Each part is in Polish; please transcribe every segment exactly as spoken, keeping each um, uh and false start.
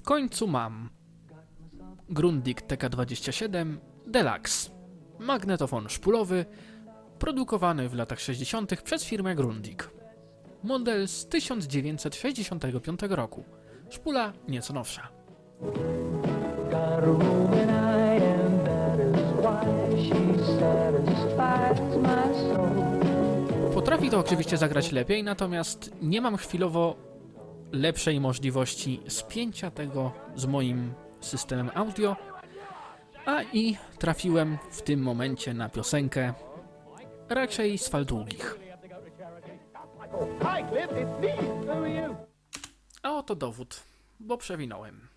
końcu mam Grundig T K dwadzieścia siedem Deluxe. Magnetofon szpulowy, produkowany w latach sześćdziesiątych przez firmę Grundig. Model z tysiąc dziewięćset sześćdziesiątego piątego roku. Szpula nieco nowsza. Potrafi to oczywiście zagrać lepiej, natomiast nie mam chwilowo lepszej możliwości spięcia tego z moim systemem audio, a i trafiłem w tym momencie na piosenkę raczej z fal długich. A oto dowód, bo przewinąłem.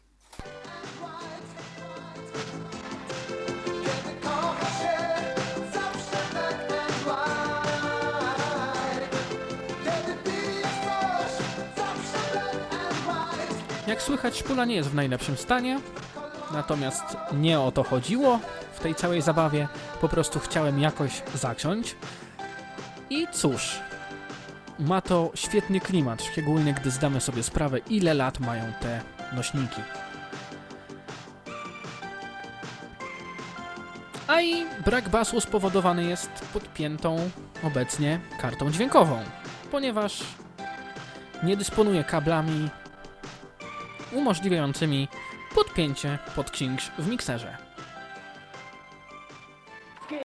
Jak słychać, szpula nie jest w najlepszym stanie, natomiast nie o to chodziło w tej całej zabawie, po prostu chciałem jakoś zaciąć. I cóż, ma to świetny klimat, szczególnie gdy zdamy sobie sprawę, ile lat mają te nośniki. A i brak basu spowodowany jest podpiętą obecnie kartą dźwiękową, ponieważ nie dysponuję kablami umożliwiającymi podpięcie pod czymś w mikserze.